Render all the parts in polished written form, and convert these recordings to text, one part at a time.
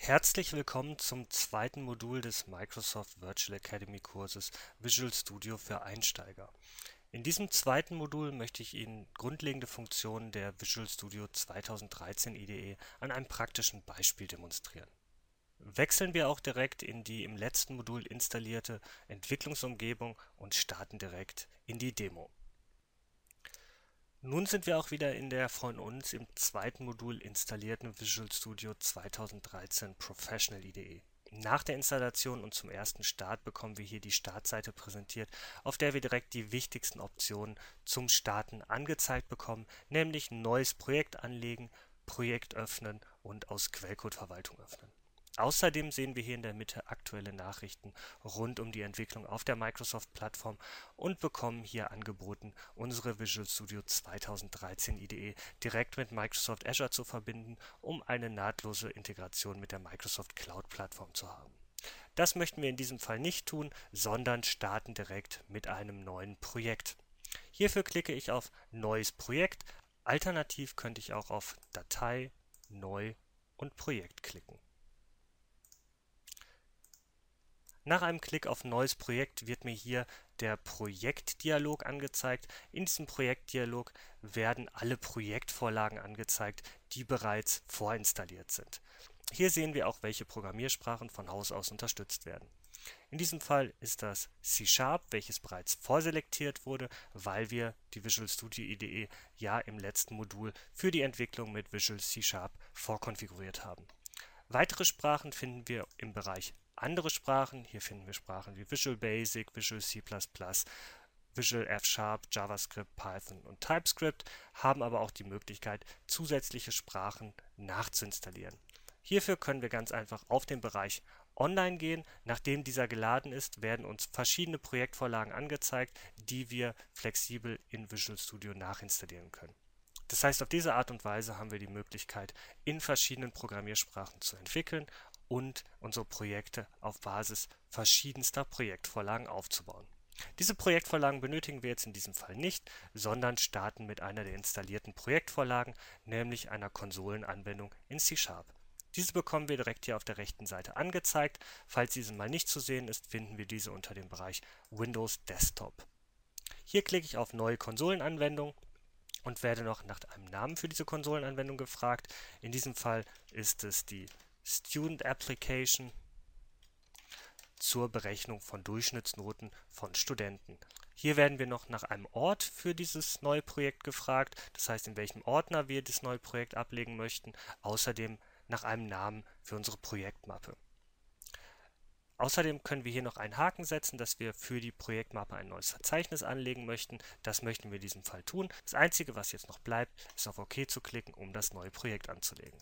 Herzlich willkommen zum zweiten Modul des Microsoft Virtual Academy Kurses Visual Studio für Einsteiger. In diesem zweiten Modul möchte ich Ihnen grundlegende Funktionen der Visual Studio 2013 IDE an einem praktischen Beispiel demonstrieren. Wechseln wir auch direkt in die im letzten Modul installierte Entwicklungsumgebung und starten direkt in die Demo. Nun sind wir auch wieder in der von uns im zweiten Modul installierten Visual Studio 2013 Professional IDE. Nach der Installation und zum ersten Start bekommen wir hier die Startseite präsentiert, auf der wir direkt die wichtigsten Optionen zum Starten angezeigt bekommen, nämlich neues Projekt anlegen, Projekt öffnen und aus Quellcode-Verwaltung öffnen. Außerdem sehen wir hier in der Mitte aktuelle Nachrichten rund um die Entwicklung auf der Microsoft-Plattform und bekommen hier angeboten, unsere Visual Studio 2013 IDE direkt mit Microsoft Azure zu verbinden, um eine nahtlose Integration mit der Microsoft Cloud-Plattform zu haben. Das möchten wir in diesem Fall nicht tun, sondern starten direkt mit einem neuen Projekt. Hierfür klicke ich auf Neues Projekt. Alternativ könnte ich auch auf Datei, Neu und Projekt klicken. Nach einem Klick auf Neues Projekt wird mir hier der Projektdialog angezeigt. In diesem Projektdialog werden alle Projektvorlagen angezeigt, die bereits vorinstalliert sind. Hier sehen wir auch, welche Programmiersprachen von Haus aus unterstützt werden. In diesem Fall ist das C#, welches bereits vorselektiert wurde, weil wir die Visual Studio IDE ja im letzten Modul für die Entwicklung mit Visual C# vorkonfiguriert haben. Weitere Sprachen finden wir im Bereich Andere Sprachen. Hier finden wir Sprachen wie Visual Basic, Visual C++, Visual F#, JavaScript, Python und TypeScript, haben aber auch die Möglichkeit, zusätzliche Sprachen nachzuinstallieren. Hierfür können wir ganz einfach auf den Bereich Online gehen. Nachdem dieser geladen ist, werden uns verschiedene Projektvorlagen angezeigt, die wir flexibel in Visual Studio nachinstallieren können. Das heißt, auf diese Art und Weise haben wir die Möglichkeit, in verschiedenen Programmiersprachen zu entwickeln und unsere Projekte auf Basis verschiedenster Projektvorlagen aufzubauen. Diese Projektvorlagen benötigen wir jetzt in diesem Fall nicht, sondern starten mit einer der installierten Projektvorlagen, nämlich einer Konsolenanwendung in C#. Diese bekommen wir direkt hier auf der rechten Seite angezeigt. Falls diese mal nicht zu sehen ist, finden wir diese unter dem Bereich Windows Desktop. Hier klicke ich auf Neue Konsolenanwendung und werde noch nach einem Namen für diese Konsolenanwendung gefragt. In diesem Fall ist es die Student Application zur Berechnung von Durchschnittsnoten von Studenten. Hier werden wir noch nach einem Ort für dieses neue Projekt gefragt, das heißt, in welchem Ordner wir das neue Projekt ablegen möchten, außerdem nach einem Namen für unsere Projektmappe. Außerdem können wir hier noch einen Haken setzen, dass wir für die Projektmappe ein neues Verzeichnis anlegen möchten. Das möchten wir in diesem Fall tun. Das Einzige, was jetzt noch bleibt, ist auf OK zu klicken, um das neue Projekt anzulegen.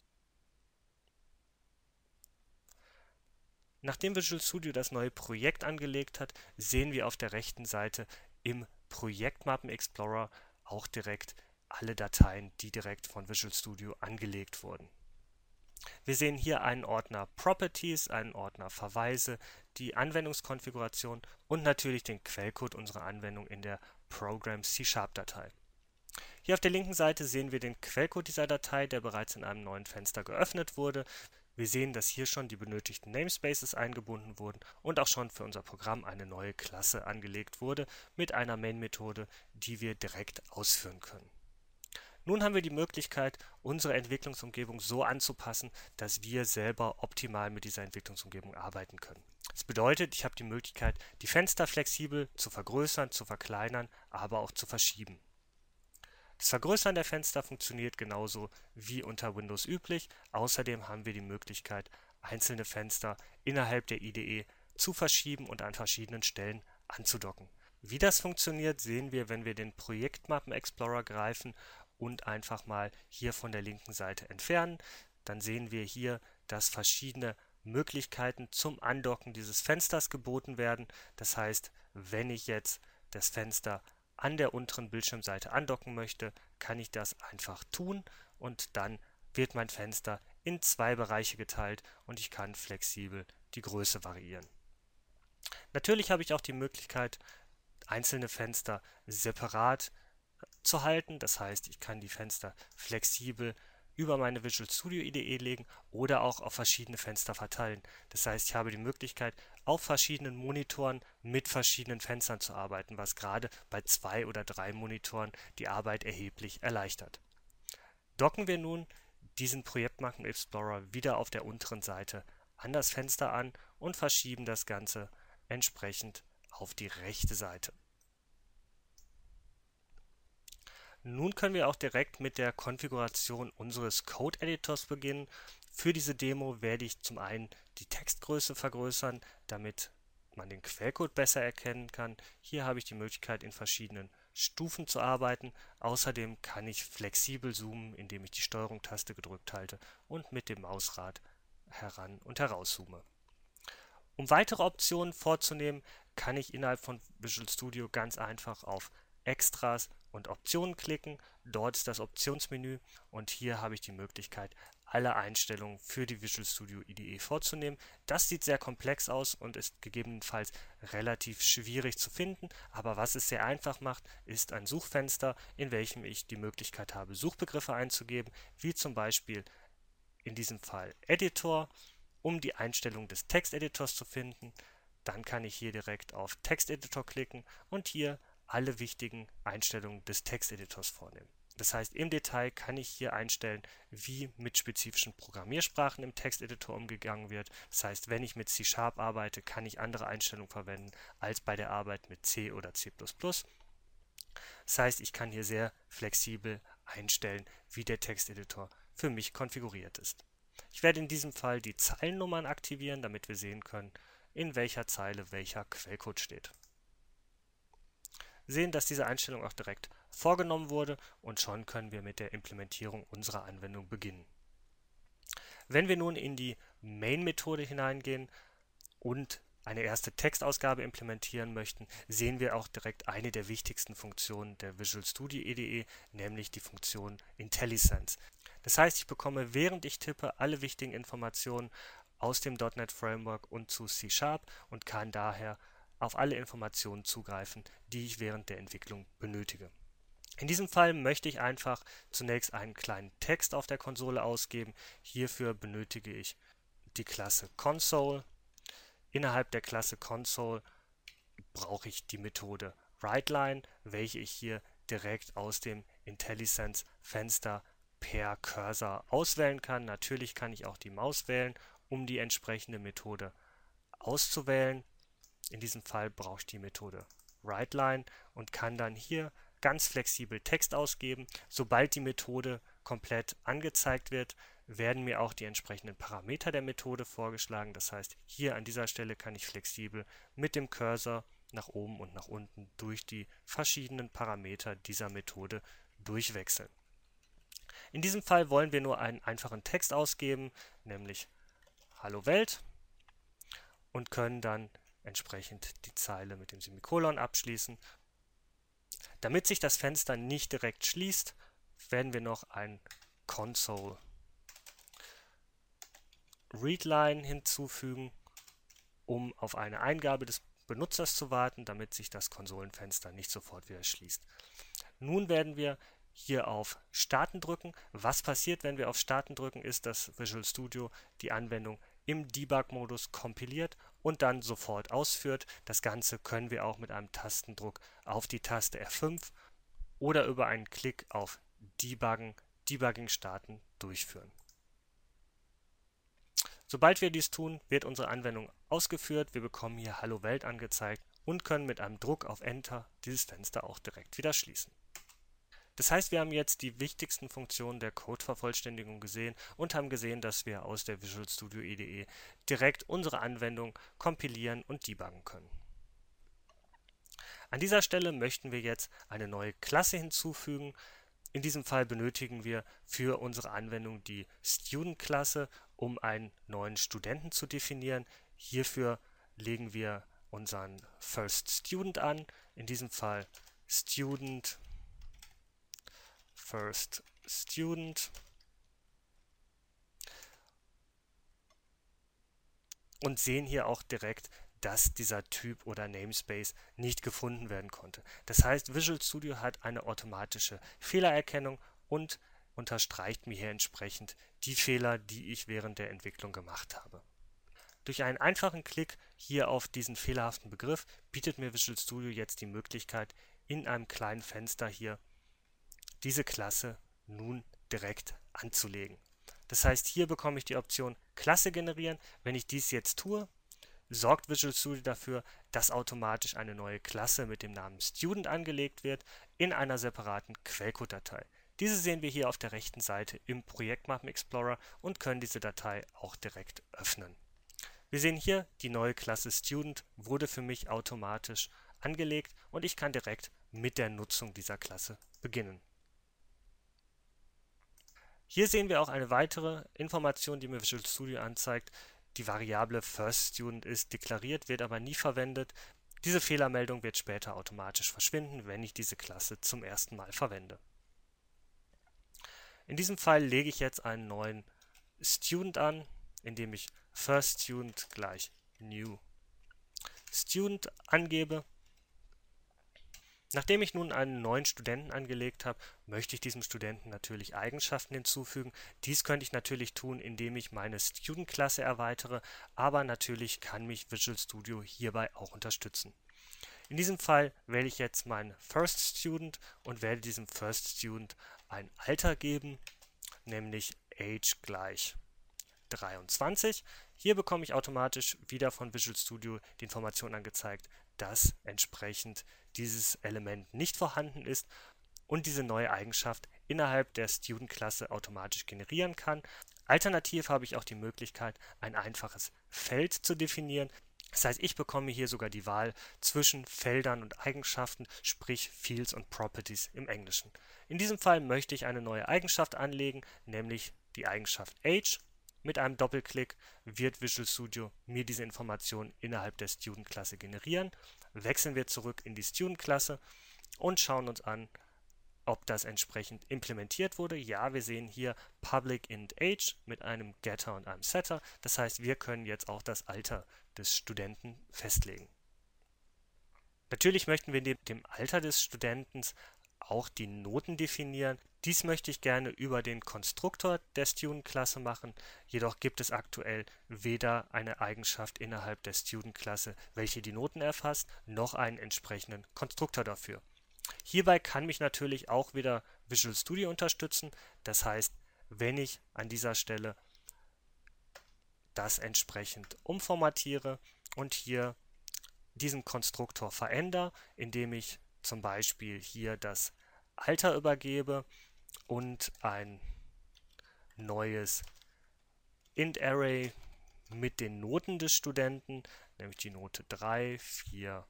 Nachdem Visual Studio das neue Projekt angelegt hat, sehen wir auf der rechten Seite im Projektmappen Explorer auch direkt alle Dateien, die direkt von Visual Studio angelegt wurden. Wir sehen hier einen Ordner Properties, einen Ordner Verweise, die Anwendungskonfiguration und natürlich den Quellcode unserer Anwendung in der Program C#-Datei. Hier auf der linken Seite sehen wir den Quellcode dieser Datei, der bereits in einem neuen Fenster geöffnet wurde. Wir sehen, dass hier schon die benötigten Namespaces eingebunden wurden und auch schon für unser Programm eine neue Klasse angelegt wurde mit einer Main-Methode, die wir direkt ausführen können. Nun haben wir die Möglichkeit, unsere Entwicklungsumgebung so anzupassen, dass wir selber optimal mit dieser Entwicklungsumgebung arbeiten können. Das bedeutet, ich habe die Möglichkeit, die Fenster flexibel zu vergrößern, zu verkleinern, aber auch zu verschieben. Das Vergrößern der Fenster funktioniert genauso wie unter Windows üblich. Außerdem haben wir die Möglichkeit, einzelne Fenster innerhalb der IDE zu verschieben und an verschiedenen Stellen anzudocken. Wie das funktioniert, sehen wir, wenn wir den Projektmappen Explorer greifen und einfach mal hier von der linken Seite entfernen. Dann sehen wir hier, dass verschiedene Möglichkeiten zum Andocken dieses Fensters geboten werden. Das heißt, wenn ich jetzt das Fenster an der unteren Bildschirmseite andocken möchte, kann ich das einfach tun und dann wird mein Fenster in zwei Bereiche geteilt und ich kann flexibel die Größe variieren. Natürlich habe ich auch die Möglichkeit, einzelne Fenster separat zu halten. Das heißt, ich kann die Fenster flexibel über meine Visual Studio IDE legen oder auch auf verschiedene Fenster verteilen. Das heißt, ich habe die Möglichkeit, auf verschiedenen Monitoren mit verschiedenen Fenstern zu arbeiten, was gerade bei 2 oder 3 Monitoren die Arbeit erheblich erleichtert. Docken wir nun diesen Projektmarken Explorer wieder auf der unteren Seite an das Fenster an und verschieben das Ganze entsprechend auf die rechte Seite. Nun können wir auch direkt mit der Konfiguration unseres Code-Editors beginnen. Für diese Demo werde ich zum einen die Textgröße vergrößern, damit man den Quellcode besser erkennen kann. Hier habe ich die Möglichkeit, in verschiedenen Stufen zu arbeiten. Außerdem kann ich flexibel zoomen, indem ich die Steuerung-Taste gedrückt halte und mit dem Mausrad heran und herauszoome. Um weitere Optionen vorzunehmen, kann ich innerhalb von Visual Studio ganz einfach auf Extras und Optionen klicken. Dort ist das Optionsmenü und hier habe ich die Möglichkeit, alle Einstellungen für die Visual Studio IDE vorzunehmen. Das sieht sehr komplex aus und ist gegebenenfalls relativ schwierig zu finden, aber was es sehr einfach macht, ist ein Suchfenster, in welchem ich die Möglichkeit habe, Suchbegriffe einzugeben, wie zum Beispiel in diesem Fall Editor, um die Einstellung des Texteditors zu finden. Dann kann ich hier direkt auf Texteditor klicken und hier alle wichtigen Einstellungen des Texteditors vornehmen. Das heißt, im Detail kann ich hier einstellen, wie mit spezifischen Programmiersprachen im Texteditor umgegangen wird. Das heißt, wenn ich mit C# arbeite, kann ich andere Einstellungen verwenden als bei der Arbeit mit C oder C++. Das heißt, ich kann hier sehr flexibel einstellen, wie der Texteditor für mich konfiguriert ist. Ich werde in diesem Fall die Zeilennummern aktivieren, damit wir sehen können, in welcher Zeile welcher Quellcode steht. Sehen, dass diese Einstellung auch direkt vorgenommen wurde und schon können wir mit der Implementierung unserer Anwendung beginnen. Wenn wir nun in die Main-Methode hineingehen und eine erste Textausgabe implementieren möchten, sehen wir auch direkt eine der wichtigsten Funktionen der Visual Studio IDE, nämlich die Funktion IntelliSense. Das heißt, ich bekomme, während ich tippe, alle wichtigen Informationen aus dem .NET Framework und zu C# und kann daher auf alle Informationen zugreifen, die ich während der Entwicklung benötige. In diesem Fall möchte ich einfach zunächst einen kleinen Text auf der Konsole ausgeben. Hierfür benötige ich die Klasse Console. Innerhalb der Klasse Console brauche ich die Methode WriteLine, welche ich hier direkt aus dem IntelliSense-Fenster per Cursor auswählen kann. Natürlich kann ich auch die Maus wählen, um die entsprechende Methode auszuwählen. In diesem Fall brauche ich die Methode WriteLine und kann dann hier ganz flexibel Text ausgeben. Sobald die Methode komplett angezeigt wird, werden mir auch die entsprechenden Parameter der Methode vorgeschlagen. Das heißt, hier an dieser Stelle kann ich flexibel mit dem Cursor nach oben und nach unten durch die verschiedenen Parameter dieser Methode durchwechseln. In diesem Fall wollen wir nur einen einfachen Text ausgeben, nämlich Hallo Welt, und können dann entsprechend die Zeile mit dem Semikolon abschließen. Damit sich das Fenster nicht direkt schließt, werden wir noch ein Console Readline hinzufügen, um auf eine Eingabe des Benutzers zu warten, damit sich das Konsolenfenster nicht sofort wieder schließt. Nun werden wir hier auf Starten drücken. Was passiert, wenn wir auf Starten drücken, ist, dass Visual Studio die Anwendung im Debug-Modus kompiliert und dann sofort ausführt. Das Ganze können wir auch mit einem Tastendruck auf die Taste F5 oder über einen Klick auf Debugging starten durchführen. Sobald wir dies tun, wird unsere Anwendung ausgeführt. Wir bekommen hier Hallo Welt angezeigt und können mit einem Druck auf Enter dieses Fenster auch direkt wieder schließen. Das heißt, wir haben jetzt die wichtigsten Funktionen der Codevervollständigung gesehen und haben gesehen, dass wir aus der Visual Studio IDE direkt unsere Anwendung kompilieren und debuggen können. An dieser Stelle möchten wir jetzt eine neue Klasse hinzufügen. In diesem Fall benötigen wir für unsere Anwendung die Student-Klasse, um einen neuen Studenten zu definieren. Hierfür legen wir unseren First Student an, in diesem Fall Student First Student, und sehen hier auch direkt, dass dieser Typ oder Namespace nicht gefunden werden konnte. Das heißt, Visual Studio hat eine automatische Fehlererkennung und unterstreicht mir hier entsprechend die Fehler, die ich während der Entwicklung gemacht habe. Durch einen einfachen Klick hier auf diesen fehlerhaften Begriff bietet mir Visual Studio jetzt die Möglichkeit, in einem kleinen Fenster hier diese Klasse nun direkt anzulegen. Das heißt, hier bekomme ich die Option Klasse generieren. Wenn ich dies jetzt tue, sorgt Visual Studio dafür, dass automatisch eine neue Klasse mit dem Namen Student angelegt wird in einer separaten Quellcode-Datei. Diese sehen wir hier auf der rechten Seite im Projektmappen Explorer und können diese Datei auch direkt öffnen. Wir sehen hier, die neue Klasse Student wurde für mich automatisch angelegt und ich kann direkt mit der Nutzung dieser Klasse beginnen. Hier sehen wir auch eine weitere Information, die mir Visual Studio anzeigt. Die Variable firstStudent ist deklariert, wird aber nie verwendet. Diese Fehlermeldung wird später automatisch verschwinden, wenn ich diese Klasse zum ersten Mal verwende. In diesem Fall lege ich jetzt einen neuen Student an, indem ich firstStudent gleich new Student angebe. Nachdem ich nun einen neuen Studenten angelegt habe, möchte ich diesem Studenten natürlich Eigenschaften hinzufügen. Dies könnte ich natürlich tun, indem ich meine Student-Klasse erweitere, aber natürlich kann mich Visual Studio hierbei auch unterstützen. In diesem Fall wähle ich jetzt meinen First Student und werde diesem First Student ein Alter geben, nämlich Age gleich 23. Hier bekomme ich automatisch wieder von Visual Studio die Information angezeigt, dass entsprechend dieses Element nicht vorhanden ist und diese neue Eigenschaft innerhalb der Student-Klasse automatisch generieren kann. Alternativ habe ich auch die Möglichkeit, ein einfaches Feld zu definieren. Das heißt, ich bekomme hier sogar die Wahl zwischen Feldern und Eigenschaften, sprich Fields und Properties im Englischen. In diesem Fall möchte ich eine neue Eigenschaft anlegen, nämlich die Eigenschaft Age. Mit einem Doppelklick wird Visual Studio mir diese Information innerhalb der Student-Klasse generieren. Wechseln wir zurück in die Student-Klasse und schauen uns an, ob das entsprechend implementiert wurde. Ja, wir sehen hier Public int Age mit einem Getter und einem Setter. Das heißt, wir können jetzt auch das Alter des Studenten festlegen. Natürlich möchten wir neben dem Alter des Studenten auch die Noten definieren. Dies möchte ich gerne über den Konstruktor der Student-Klasse machen, jedoch gibt es aktuell weder eine Eigenschaft innerhalb der Student-Klasse, welche die Noten erfasst, noch einen entsprechenden Konstruktor dafür. Hierbei kann mich natürlich auch wieder Visual Studio unterstützen, das heißt, wenn ich an dieser Stelle das entsprechend umformatiere und hier diesen Konstruktor verändere, indem ich zum Beispiel hier das Alter übergebe und ein neues int-Array mit den Noten des Studenten, nämlich die Note 3, 4,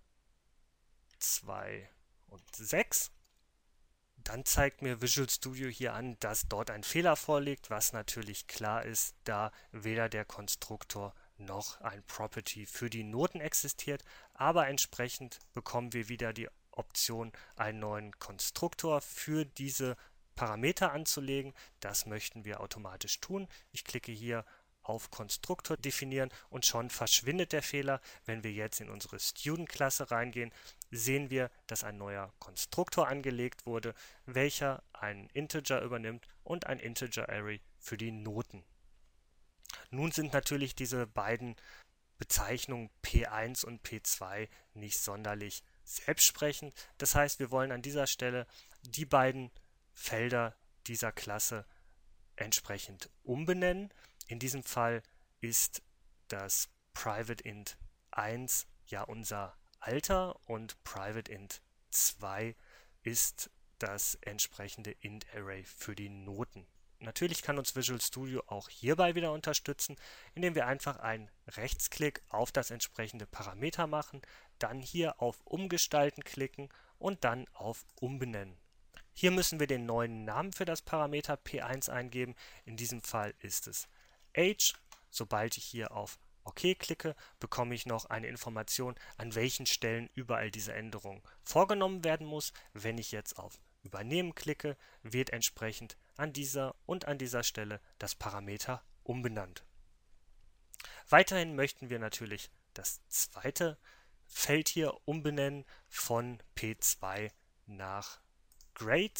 2 und 6. Dann zeigt mir Visual Studio hier an, dass dort ein Fehler vorliegt, was natürlich klar ist, da weder der Konstruktor noch ein Property für die Noten existiert, aber entsprechend bekommen wir wieder die Option, einen neuen Konstruktor für diese Parameter anzulegen. Das möchten wir automatisch tun. Ich klicke hier auf Konstruktor definieren und schon verschwindet der Fehler. Wenn wir jetzt in unsere Student-Klasse reingehen, sehen wir, dass ein neuer Konstruktor angelegt wurde, welcher einen Integer übernimmt und ein Integer-Array für die Noten. Nun sind natürlich diese beiden Bezeichnungen P1 und P2 nicht sonderlich selbstsprechend. Das heißt, wir wollen an dieser Stelle die beiden Felder dieser Klasse entsprechend umbenennen. In diesem Fall ist das Private int 1 ja unser Alter und Private int 2 ist das entsprechende int-Array für die Noten. Natürlich kann uns Visual Studio auch hierbei wieder unterstützen, indem wir einfach einen Rechtsklick auf das entsprechende Parameter machen, dann hier auf Umgestalten klicken und dann auf Umbenennen. Hier müssen wir den neuen Namen für das Parameter P1 eingeben. In diesem Fall ist es Age. Sobald ich hier auf OK klicke, bekomme ich noch eine Information, an welchen Stellen überall diese Änderung vorgenommen werden muss. Wenn ich jetzt auf Übernehmen klicke, wird entsprechend an dieser und an dieser Stelle das Parameter umbenannt. Weiterhin möchten wir natürlich das zweite Feld hier umbenennen von P2 nach Grades.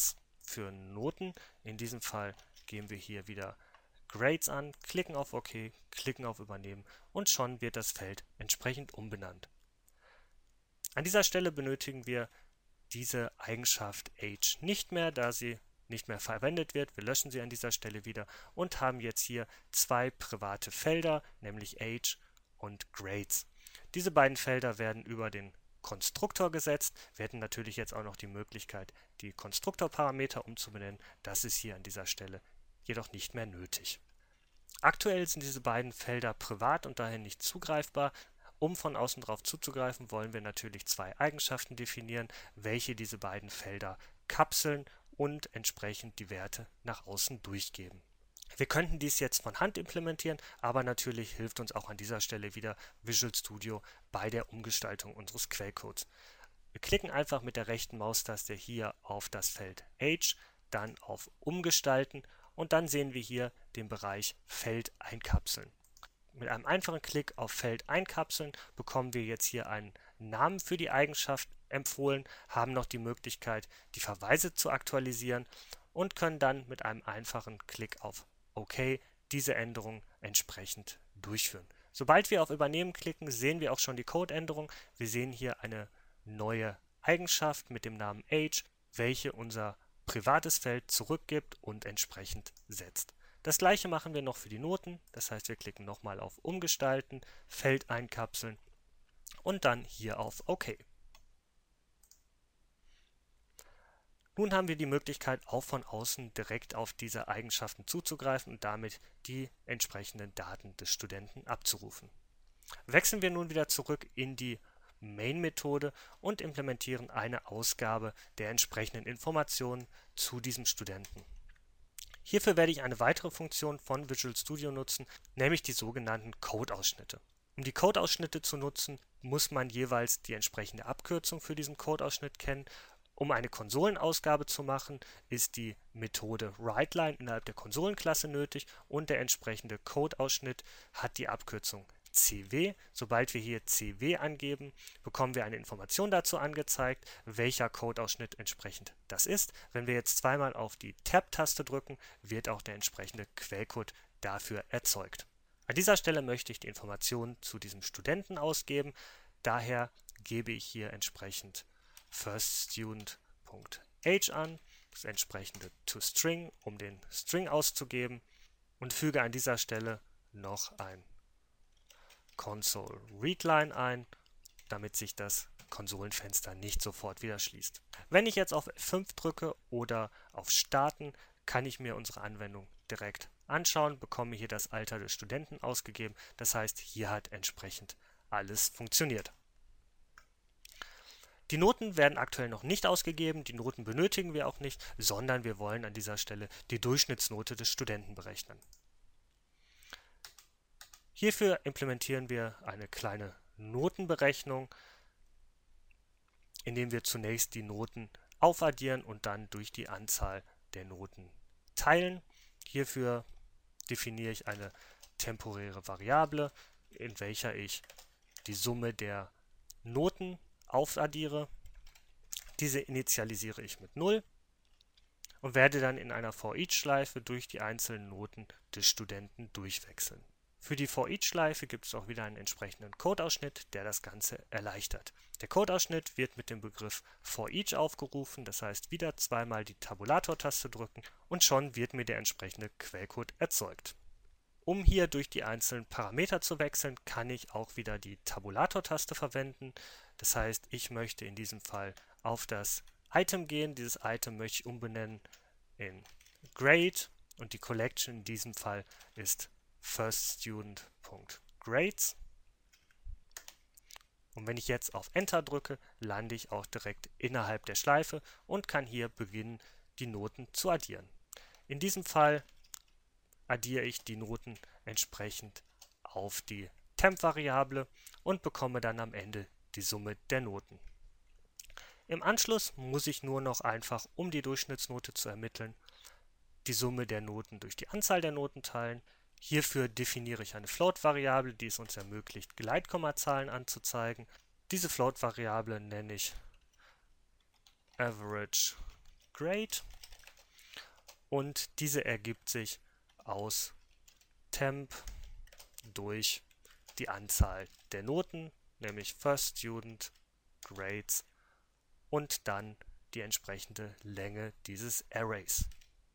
für Noten. In diesem Fall geben wir hier wieder Grades an, klicken auf OK, klicken auf Übernehmen und schon wird das Feld entsprechend umbenannt. An dieser Stelle benötigen wir diese Eigenschaft Age nicht mehr, da sie nicht mehr verwendet wird. Wir löschen sie an dieser Stelle wieder und haben jetzt hier zwei private Felder, nämlich Age und Grades. Diese beiden Felder werden über den Konstruktor gesetzt. Wir hätten natürlich jetzt auch noch die Möglichkeit, die Konstruktorparameter umzubenennen. Das ist hier an dieser Stelle jedoch nicht mehr nötig. Aktuell sind diese beiden Felder privat und daher nicht zugreifbar. Um von außen drauf zuzugreifen, wollen wir natürlich zwei Eigenschaften definieren, welche diese beiden Felder kapseln und entsprechend die Werte nach außen durchgeben. Wir könnten dies jetzt von Hand implementieren, aber natürlich hilft uns auch an dieser Stelle wieder Visual Studio bei der Umgestaltung unseres Quellcodes. Wir klicken einfach mit der rechten Maustaste hier auf das Feld Age, dann auf Umgestalten und dann sehen wir hier den Bereich Feld einkapseln. Mit einem einfachen Klick auf Feld einkapseln bekommen wir jetzt hier einen Namen für die Eigenschaft empfohlen, haben noch die Möglichkeit, die Verweise zu aktualisieren und können dann mit einem einfachen Klick auf OK diese Änderung entsprechend durchführen. Sobald wir auf Übernehmen klicken, sehen wir auch schon die Codeänderung. Wir sehen hier eine neue Eigenschaft mit dem Namen Age, welche unser privates Feld zurückgibt und entsprechend setzt. Das gleiche machen wir noch für die Noten, das heißt, wir klicken nochmal auf Umgestalten, Feld einkapseln und dann hier auf OK. Nun haben wir die Möglichkeit, auch von außen direkt auf diese Eigenschaften zuzugreifen und damit die entsprechenden Daten des Studenten abzurufen. Wechseln wir nun wieder zurück in die Main-Methode und implementieren eine Ausgabe der entsprechenden Informationen zu diesem Studenten. Hierfür werde ich eine weitere Funktion von Visual Studio nutzen, nämlich die sogenannten Codeausschnitte. Um die Codeausschnitte zu nutzen, muss man jeweils die entsprechende Abkürzung für diesen Codeausschnitt kennen. Um eine Konsolenausgabe zu machen, ist die Methode WriteLine innerhalb der Konsolenklasse nötig und der entsprechende Codeausschnitt hat die Abkürzung CW. Sobald wir hier CW angeben, bekommen wir eine Information dazu angezeigt, welcher Codeausschnitt entsprechend das ist. Wenn wir jetzt zweimal auf die Tab-Taste drücken, wird auch der entsprechende Quellcode dafür erzeugt. An dieser Stelle möchte ich die Informationen zu diesem Studenten ausgeben. Daher gebe ich hier entsprechend firststudent.age an, das entsprechende toString, um den String auszugeben und füge an dieser Stelle noch ein Console Readline ein, damit sich das Konsolenfenster nicht sofort wieder schließt. Wenn ich jetzt auf F5 drücke oder auf Starten, kann ich mir unsere Anwendung direkt anschauen, bekomme hier das Alter des Studenten ausgegeben. Das heißt, hier hat entsprechend alles funktioniert. Die Noten werden aktuell noch nicht ausgegeben, die Noten benötigen wir auch nicht, sondern wir wollen an dieser Stelle die Durchschnittsnote des Studenten berechnen. Hierfür implementieren wir eine kleine Notenberechnung, indem wir zunächst die Noten aufaddieren und dann durch die Anzahl der Noten teilen. Hierfür definiere ich eine temporäre Variable, in welcher ich die Summe der Noten aufaddiere. Diese initialisiere ich mit 0 und werde dann in einer For-Each-Schleife durch die einzelnen Noten des Studenten durchwechseln. Für die For-Each-Schleife gibt es auch wieder einen entsprechenden Codeausschnitt, der das Ganze erleichtert. Der Codeausschnitt wird mit dem Begriff For-Each aufgerufen, das heißt wieder zweimal die Tabulator-Taste drücken und schon wird mir der entsprechende Quellcode erzeugt. Um hier durch die einzelnen Parameter zu wechseln, kann ich auch wieder die Tabulator-Taste verwenden. Das heißt, ich möchte in diesem Fall auf das Item gehen. Dieses Item möchte ich umbenennen in Grade und die Collection in diesem Fall ist firststudent.grades. Und wenn ich jetzt auf Enter drücke, lande ich auch direkt innerhalb der Schleife und kann hier beginnen, die Noten zu addieren. In diesem Fall addiere ich die Noten entsprechend auf die Temp-Variable und bekomme dann am Ende die Summe der Noten. Im Anschluss muss ich nur noch einfach, um die Durchschnittsnote zu ermitteln, die Summe der Noten durch die Anzahl der Noten teilen. Hierfür definiere ich eine Float-Variable, die es uns ermöglicht, Gleitkommazahlen anzuzeigen. Diese Float-Variable nenne ich Average Grade und diese ergibt sich aus Temp durch die Anzahl der Noten, nämlich First Student, Grades und dann die entsprechende Länge dieses Arrays.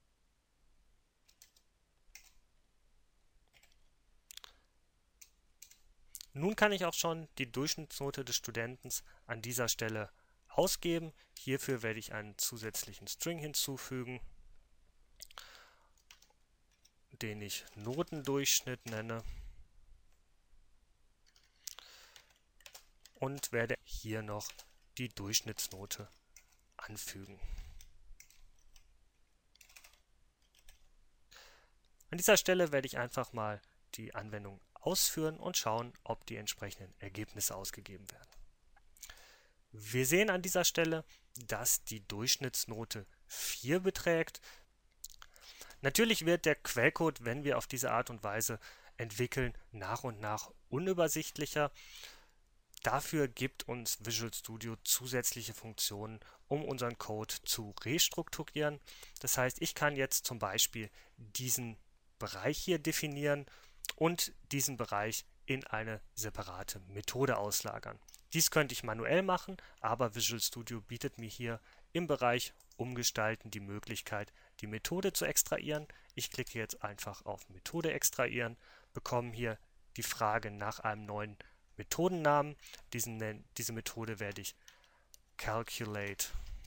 Nun kann ich auch schon die Durchschnittsnote des Studenten an dieser Stelle ausgeben. Hierfür werde ich einen zusätzlichen String hinzufügen, den ich Notendurchschnitt nenne, und werde hier noch die Durchschnittsnote anfügen. An dieser Stelle werde ich einfach mal die Anwendung ausführen und schauen, ob die entsprechenden Ergebnisse ausgegeben werden. Wir sehen an dieser Stelle, dass die Durchschnittsnote 4 beträgt. Natürlich wird der Quellcode, wenn wir auf diese Art und Weise entwickeln, nach und nach unübersichtlicher. Dafür gibt uns Visual Studio zusätzliche Funktionen, um unseren Code zu restrukturieren. Das heißt, ich kann jetzt zum Beispiel diesen Bereich hier definieren und diesen Bereich in eine separate Methode auslagern. Dies könnte ich manuell machen, aber Visual Studio bietet mir hier im Bereich Umgestalten die Möglichkeit, die Methode zu extrahieren. Ich klicke jetzt einfach auf Methode extrahieren, bekomme hier die Frage nach einem neuen Methodennamen. Diese Methode werde ich Calculate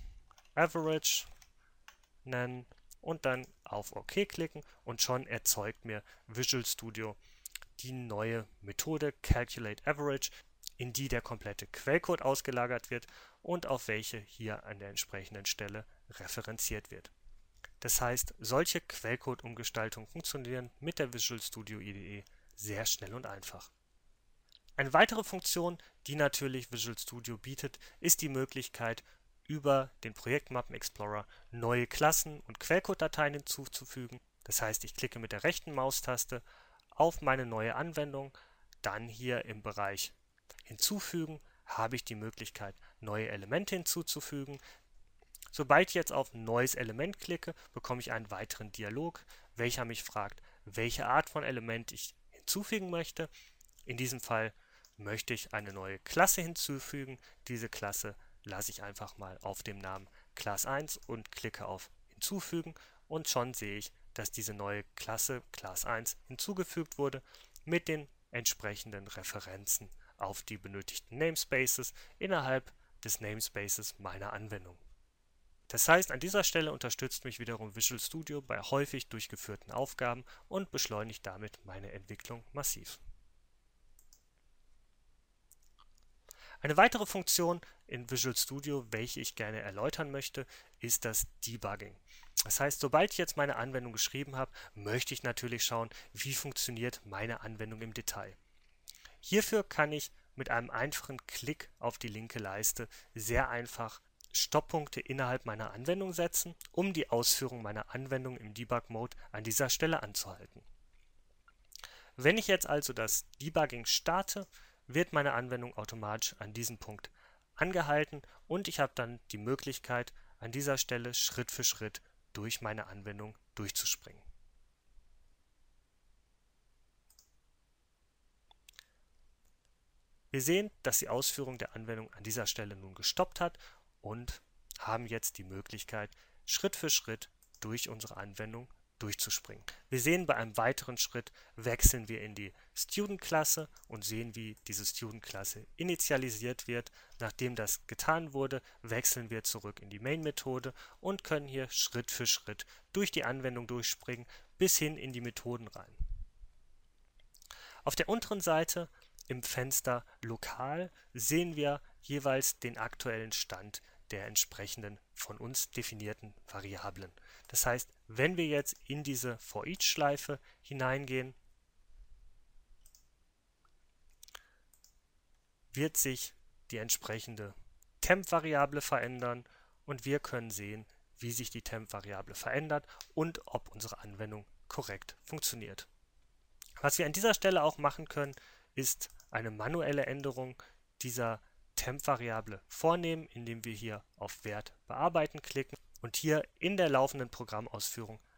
Average nennen und dann auf OK klicken und schon erzeugt mir Visual Studio die neue Methode Calculate Average, in die der komplette Quellcode ausgelagert wird und auf welche hier an der entsprechenden Stelle referenziert wird. Das heißt, solche Quellcode-Umgestaltungen funktionieren mit der Visual Studio IDE sehr schnell und einfach. Eine weitere Funktion, die natürlich Visual Studio bietet, ist die Möglichkeit, über den Projektmappen Explorer neue Klassen und Quellcode-Dateien hinzuzufügen. Das heißt, ich klicke mit der rechten Maustaste auf meine neue Anwendung, dann hier im Bereich Hinzufügen habe ich die Möglichkeit, neue Elemente hinzuzufügen. Sobald ich jetzt auf Neues Element klicke, bekomme ich einen weiteren Dialog, welcher mich fragt, welche Art von Element ich hinzufügen möchte. In diesem Fall möchte ich eine neue Klasse hinzufügen. Diese Klasse lasse ich einfach mal auf dem Namen Class 1 und klicke auf Hinzufügen und schon sehe ich, dass diese neue Klasse Class 1 hinzugefügt wurde mit den entsprechenden Referenzen auf die benötigten Namespaces innerhalb des Namespaces meiner Anwendung. Das heißt, an dieser Stelle unterstützt mich wiederum Visual Studio bei häufig durchgeführten Aufgaben und beschleunigt damit meine Entwicklung massiv. Eine weitere Funktion in Visual Studio, welche ich gerne erläutern möchte, ist das Debugging. Das heißt, sobald ich jetzt meine Anwendung geschrieben habe, möchte ich natürlich schauen, wie funktioniert meine Anwendung im Detail. Hierfür kann ich mit einem einfachen Klick auf die linke Leiste sehr einfach Stopppunkte innerhalb meiner Anwendung setzen, um die Ausführung meiner Anwendung im Debug-Mode an dieser Stelle anzuhalten. Wenn ich jetzt also das Debugging starte, wird meine Anwendung automatisch an diesem Punkt angehalten und ich habe dann die Möglichkeit, an dieser Stelle Schritt für Schritt durch meine Anwendung durchzuspringen. Wir sehen, dass die Ausführung der Anwendung an dieser Stelle nun gestoppt hat und haben jetzt die Möglichkeit, Schritt für Schritt durch unsere Anwendung durchzuspringen. Wir sehen, bei einem weiteren Schritt wechseln wir in die Student-Klasse und sehen, wie diese Student-Klasse initialisiert wird. Nachdem das getan wurde, wechseln wir zurück in die Main-Methode und können hier Schritt für Schritt durch die Anwendung durchspringen, bis hin in die Methoden rein. Auf der unteren Seite im Fenster Lokal sehen wir jeweils den aktuellen Stand der entsprechenden von uns definierten Variablen. Das heißt, wenn wir jetzt in diese For-Each-Schleife hineingehen, wird sich die entsprechende Temp-Variable verändern und wir können sehen, wie sich die Temp-Variable verändert und ob unsere Anwendung korrekt funktioniert. Was wir an dieser Stelle auch machen können, ist eine manuelle Änderung dieser Temp-Variable vornehmen, indem wir hier auf Wert bearbeiten klicken und hier in der laufenden Programmausführung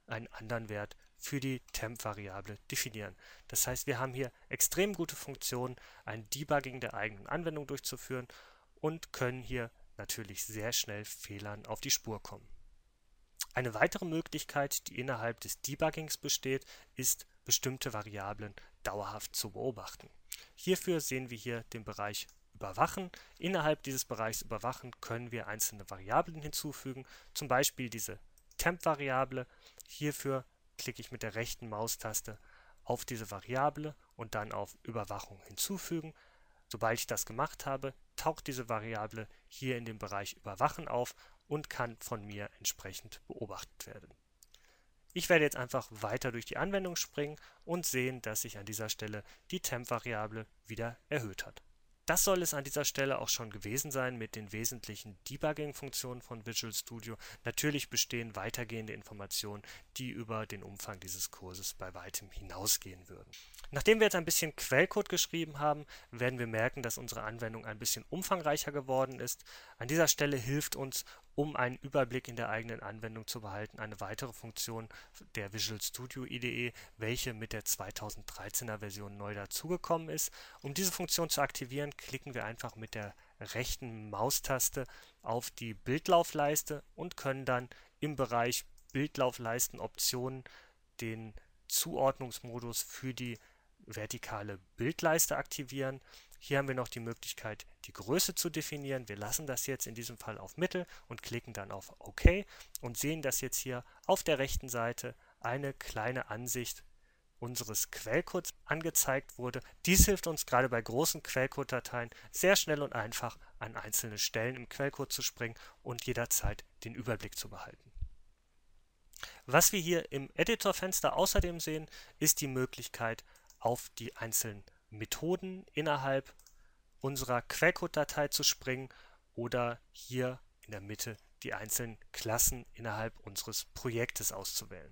einen anderen Wert für die Temp-Variable definieren. Das heißt, wir haben hier extrem gute Funktionen, ein Debugging der eigenen Anwendung durchzuführen und können hier natürlich sehr schnell Fehlern auf die Spur kommen. Eine weitere Möglichkeit, die innerhalb des Debuggings besteht, ist, bestimmte Variablen dauerhaft zu beobachten. Hierfür sehen wir hier den Bereich Überwachen. Innerhalb dieses Bereichs Überwachen können wir einzelne Variablen hinzufügen, zum Beispiel diese Temp-Variable. Hierfür klicke ich mit der rechten Maustaste auf diese Variable und dann auf Überwachung hinzufügen. Sobald ich das gemacht habe, taucht diese Variable hier in dem Bereich Überwachen auf und kann von mir entsprechend beobachtet werden. Ich werde jetzt einfach weiter durch die Anwendung springen und sehen, dass sich an dieser Stelle die Temp-Variable wieder erhöht hat. Das soll es an dieser Stelle auch schon gewesen sein mit den wesentlichen Debugging-Funktionen von Visual Studio. Natürlich bestehen weitergehende Informationen, die über den Umfang dieses Kurses bei weitem hinausgehen würden. Nachdem wir jetzt ein bisschen Quellcode geschrieben haben, werden wir merken, dass unsere Anwendung ein bisschen umfangreicher geworden ist. An dieser Stelle hilft uns, um einen Überblick in der eigenen Anwendung zu behalten, eine weitere Funktion der Visual Studio IDE, welche mit der 2013er Version neu dazugekommen ist. Um diese Funktion zu aktivieren, klicken wir einfach mit der rechten Maustaste auf die Bildlaufleiste und können dann im Bereich Bildlaufleisten-Optionen den Zuordnungsmodus für die vertikale Bildleiste aktivieren. Hier haben wir noch die Möglichkeit, die Größe zu definieren. Wir lassen das jetzt in diesem Fall auf Mittel und klicken dann auf OK und sehen, dass jetzt hier auf der rechten Seite eine kleine Ansicht unseres Quellcodes angezeigt wurde. Dies hilft uns gerade bei großen Quellcode-Dateien sehr schnell und einfach an einzelne Stellen im Quellcode zu springen und jederzeit den Überblick zu behalten. Was wir hier im Editor-Fenster außerdem sehen, ist die Möglichkeit, auf die einzelnen Methoden innerhalb unserer Quellcode-Datei zu springen oder hier in der Mitte die einzelnen Klassen innerhalb unseres Projektes auszuwählen.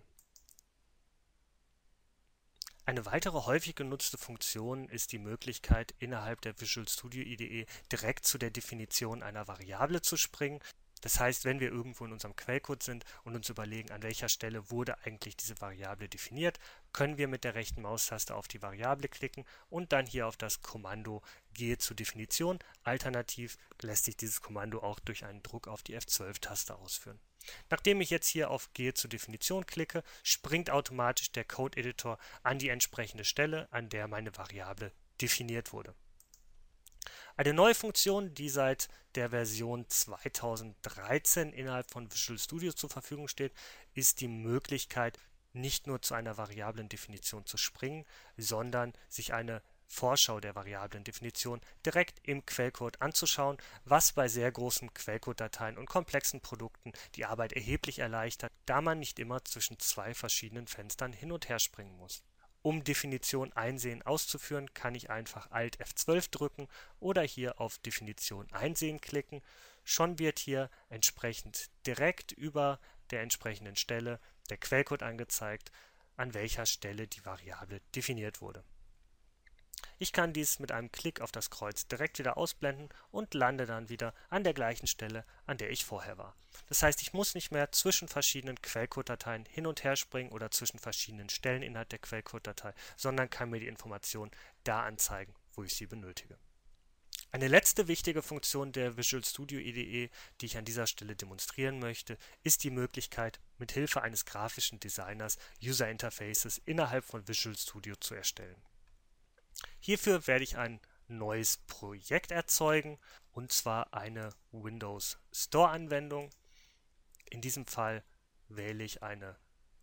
Eine weitere häufig genutzte Funktion ist die Möglichkeit, innerhalb der Visual Studio IDE direkt zu der Definition einer Variable zu springen. Das heißt, wenn wir irgendwo in unserem Quellcode sind und uns überlegen, an welcher Stelle wurde eigentlich diese Variable definiert, können wir mit der rechten Maustaste auf die Variable klicken und dann hier auf das Kommando Gehe zur Definition. Alternativ lässt sich dieses Kommando auch durch einen Druck auf die F12-Taste ausführen. Nachdem ich jetzt hier auf Gehe zur Definition klicke, springt automatisch der Code-Editor an die entsprechende Stelle, an der meine Variable definiert wurde. Eine neue Funktion, die seit der Version 2013 innerhalb von Visual Studio zur Verfügung steht, ist die Möglichkeit, nicht nur zu einer Variablendefinition zu springen, sondern sich eine Vorschau der Variablendefinition direkt im Quellcode anzuschauen, was bei sehr großen Quellcode-Dateien und komplexen Produkten die Arbeit erheblich erleichtert, da man nicht immer zwischen zwei verschiedenen Fenstern hin und her springen muss. Um Definition einsehen auszuführen, kann ich einfach Alt F12 drücken oder hier auf Definition einsehen klicken. Schon wird hier entsprechend direkt über der entsprechenden Stelle der Quellcode angezeigt, an welcher Stelle die Variable definiert wurde. Ich kann dies mit einem Klick auf das Kreuz direkt wieder ausblenden und lande dann wieder an der gleichen Stelle, an der ich vorher war. Das heißt, ich muss nicht mehr zwischen verschiedenen Quellcode-Dateien hin und her springen oder zwischen verschiedenen Stellen innerhalb der Quellcode-Datei, sondern kann mir die Information da anzeigen, wo ich sie benötige. Eine letzte wichtige Funktion der Visual Studio IDE, die ich an dieser Stelle demonstrieren möchte, ist die Möglichkeit, mit Hilfe eines grafischen Designers User Interfaces innerhalb von Visual Studio zu erstellen. Hierfür werde ich ein neues Projekt erzeugen, und zwar eine Windows Store Anwendung. In diesem Fall wähle ich eine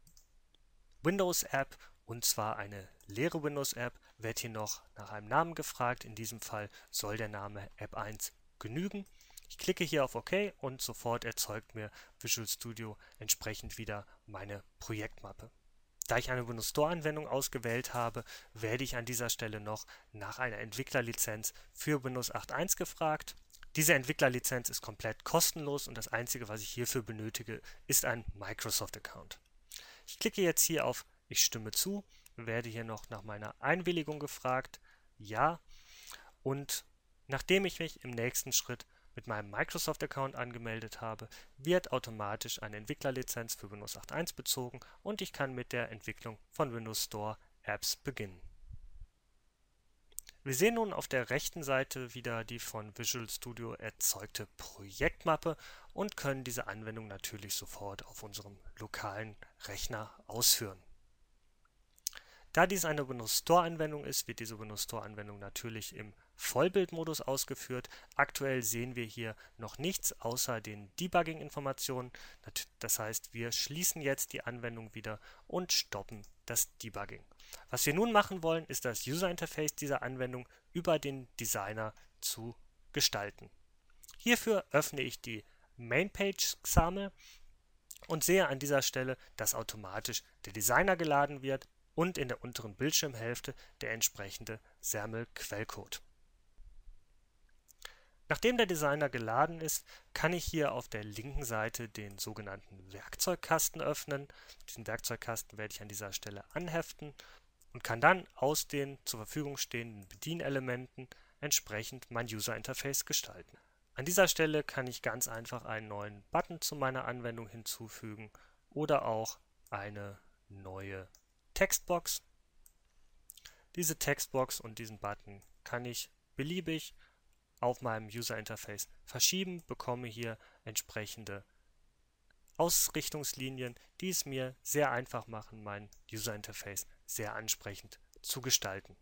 Windows App, und zwar eine leere Windows App, wird hier noch nach einem Namen gefragt. In diesem Fall soll der Name App 1 genügen. Ich klicke hier auf OK und sofort erzeugt mir Visual Studio entsprechend wieder meine Projektmappe. Da ich eine Windows Store Anwendung ausgewählt habe, werde ich an dieser Stelle noch nach einer Entwicklerlizenz für Windows 8.1 gefragt. Diese Entwicklerlizenz ist komplett kostenlos und das einzige, was ich hierfür benötige, ist ein Microsoft-Account. Ich klicke jetzt hier auf Ich stimme zu, werde hier noch nach meiner Einwilligung gefragt, ja, und nachdem ich mich im nächsten Schritt mit meinem Microsoft-Account angemeldet habe, wird automatisch eine Entwicklerlizenz für Windows 8.1 bezogen und ich kann mit der Entwicklung von Windows Store Apps beginnen. Wir sehen nun auf der rechten Seite wieder die von Visual Studio erzeugte Projektmappe und können diese Anwendung natürlich sofort auf unserem lokalen Rechner ausführen. Da dies eine Windows Store Anwendung ist, wird diese Windows Store Anwendung natürlich im Vollbildmodus ausgeführt. Aktuell sehen wir hier noch nichts außer den Debugging-Informationen. Das heißt, wir schließen jetzt die Anwendung wieder und stoppen das Debugging. Was wir nun machen wollen, ist das User Interface dieser Anwendung über den Designer zu gestalten. Hierfür öffne ich die Mainpage XAML und sehe an dieser Stelle, dass automatisch der Designer geladen wird und in der unteren Bildschirmhälfte der entsprechende XAML-Quellcode. Nachdem der Designer geladen ist, kann ich hier auf der linken Seite den sogenannten Werkzeugkasten öffnen. Diesen Werkzeugkasten werde ich an dieser Stelle anheften und kann dann aus den zur Verfügung stehenden Bedienelementen entsprechend mein User Interface gestalten. An dieser Stelle kann ich ganz einfach einen neuen Button zu meiner Anwendung hinzufügen oder auch eine neue Textbox. Diese Textbox und diesen Button kann ich beliebig auf meinem User Interface verschieben, bekomme hier entsprechende Ausrichtungslinien, die es mir sehr einfach machen, mein User Interface sehr ansprechend zu gestalten.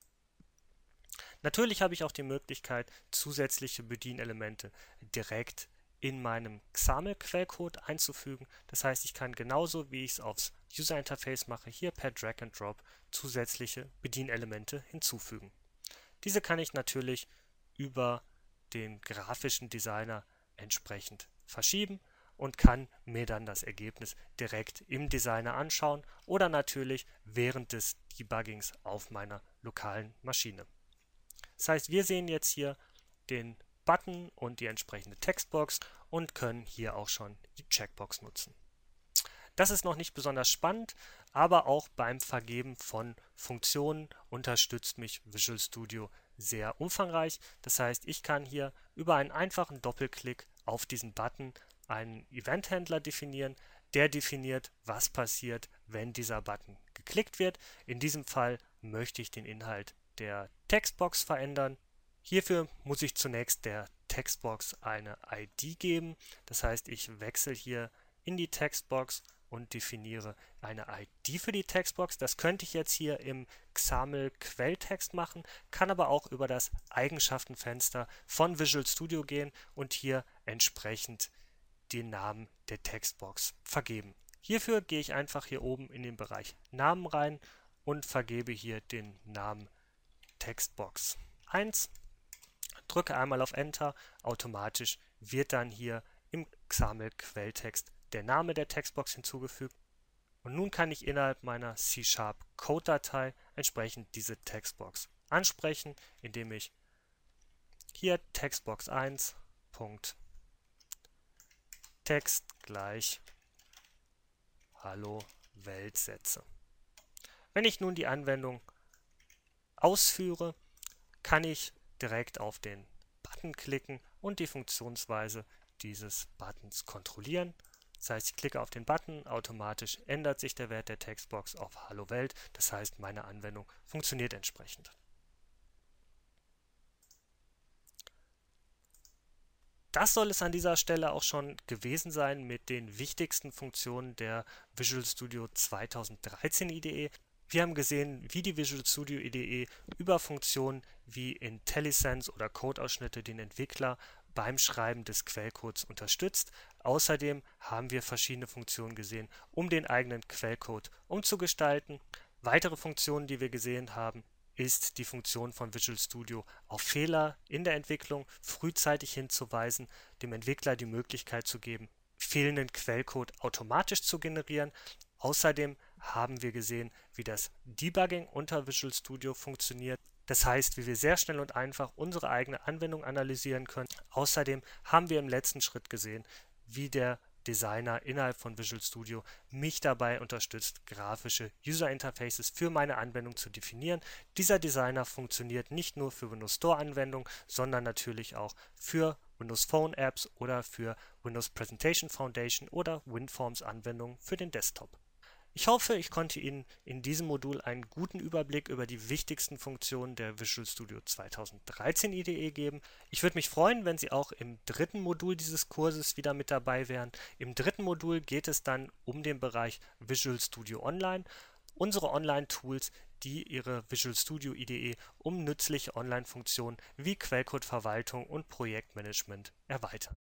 Natürlich habe ich auch die Möglichkeit, zusätzliche Bedienelemente direkt in meinem XAML-Quellcode einzufügen. Das heißt, ich kann genauso wie ich es aufs User Interface mache, hier per Drag and Drop zusätzliche Bedienelemente hinzufügen. Diese kann ich natürlich über den grafischen Designer entsprechend verschieben und kann mir dann das Ergebnis direkt im Designer anschauen oder natürlich während des Debuggings auf meiner lokalen Maschine. Das heißt, wir sehen jetzt hier den Button und die entsprechende Textbox und können hier auch schon die Checkbox nutzen. Das ist noch nicht besonders spannend, aber auch beim Vergeben von Funktionen unterstützt mich Visual Studio sehr umfangreich. Das heißt, ich kann hier über einen einfachen Doppelklick auf diesen Button einen Eventhändler definieren, der definiert, was passiert, wenn dieser Button geklickt wird. In diesem Fall möchte ich den Inhalt der Textbox verändern. Hierfür muss ich zunächst der Textbox eine ID geben. Das heißt, ich wechsle hier in die Textbox und definiere eine ID für die Textbox. Das könnte ich jetzt hier im XAML-Quelltext machen, kann aber auch über das Eigenschaftenfenster von Visual Studio gehen und hier entsprechend den Namen der Textbox vergeben. Hierfür gehe ich einfach hier oben in den Bereich Namen rein und vergebe hier den Namen Textbox 1, drücke einmal auf Enter, automatisch wird dann hier im XAML-Quelltext der Name der Textbox hinzugefügt und nun kann ich innerhalb meiner C#-Code-Datei entsprechend diese Textbox ansprechen, indem ich hier Textbox 1. Text gleich Hallo Welt setze. Wenn ich nun die Anwendung ausführe, kann ich direkt auf den Button klicken und die Funktionsweise dieses Buttons kontrollieren. Das heißt, ich klicke auf den Button, automatisch ändert sich der Wert der Textbox auf Hallo Welt. Das heißt, meine Anwendung funktioniert entsprechend. Das soll es an dieser Stelle auch schon gewesen sein mit den wichtigsten Funktionen der Visual Studio 2013 IDE. Wir haben gesehen, wie die Visual Studio IDE über Funktionen wie IntelliSense oder Codeausschnitte den Entwickler beim Schreiben des Quellcodes unterstützt. Außerdem haben wir verschiedene Funktionen gesehen, um den eigenen Quellcode umzugestalten. Weitere Funktionen, die wir gesehen haben, ist die Funktion von Visual Studio auf Fehler in der Entwicklung frühzeitig hinzuweisen, dem Entwickler die Möglichkeit zu geben, fehlenden Quellcode automatisch zu generieren. Außerdem haben wir gesehen, wie das Debugging unter Visual Studio funktioniert. Das heißt, wie wir sehr schnell und einfach unsere eigene Anwendung analysieren können. Außerdem haben wir im letzten Schritt gesehen, wie der Designer innerhalb von Visual Studio mich dabei unterstützt, grafische User Interfaces für meine Anwendung zu definieren. Dieser Designer funktioniert nicht nur für Windows Store Anwendungen, sondern natürlich auch für Windows Phone Apps oder für Windows Presentation Foundation oder WinForms Anwendungen für den Desktop. Ich hoffe, ich konnte Ihnen in diesem Modul einen guten Überblick über die wichtigsten Funktionen der Visual Studio 2013 IDE geben. Ich würde mich freuen, wenn Sie auch im dritten Modul dieses Kurses wieder mit dabei wären. Im dritten Modul geht es dann um den Bereich Visual Studio Online, unsere Online-Tools, die Ihre Visual Studio IDE um nützliche Online-Funktionen wie Quellcode-Verwaltung und Projektmanagement erweitern.